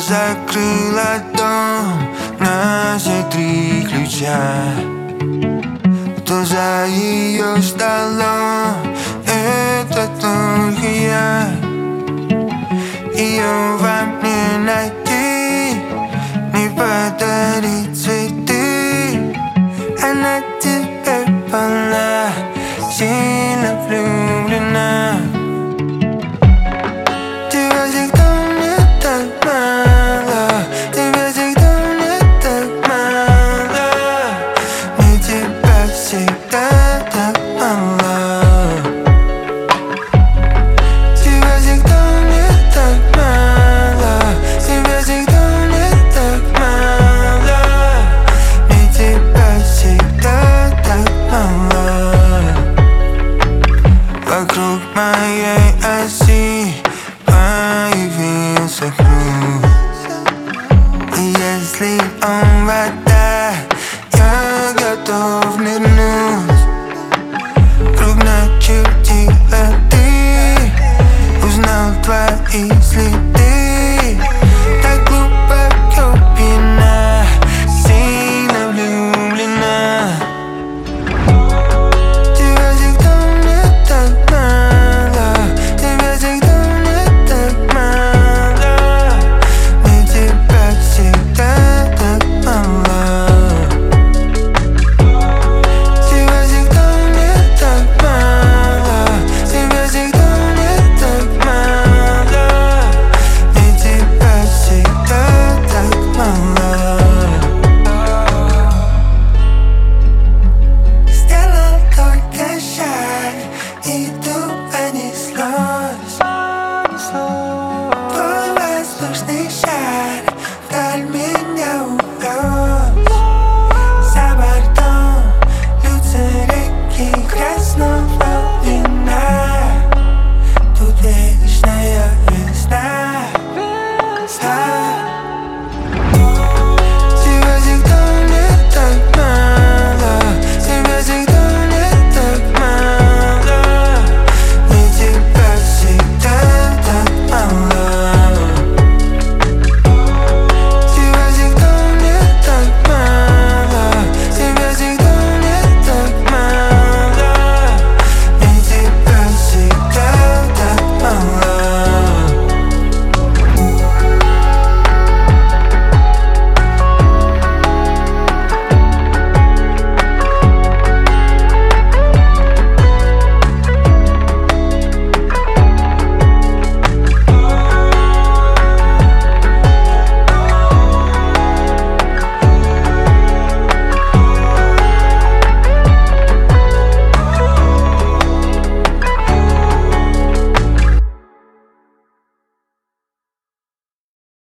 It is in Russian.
закрыла дом на все 3 ключа. Кто за ее столом? Это только я. Ее во мне найти, не подарить цветы. Она теперь полна, сильно влюблена. Тебя всегда мне так мало, тебя всегда мне так мало. Мне тебя всегда так мало. Тебя всегда мне так мало, тебя всегда мне так мало. Мне тебя всегда так мало. Вокруг моей оси появился круг. И если он вода, я готов нырнуть. Круг начертила ты, узнал твои следы. Так глубоко пьяна, сильно влюблена. Тебя всегда мне так мало, тебя всегда мне так мало. Мне тебя всегда так мало. Тебя всегда мне так мало, тебя всегда мне так мало. Мне тебя всегда так мало. Сделал только шаг, и тут понеслось. Твой воздушный шар вдаль меня увез. За бортом льются реки красного вина. Тут вечная весна.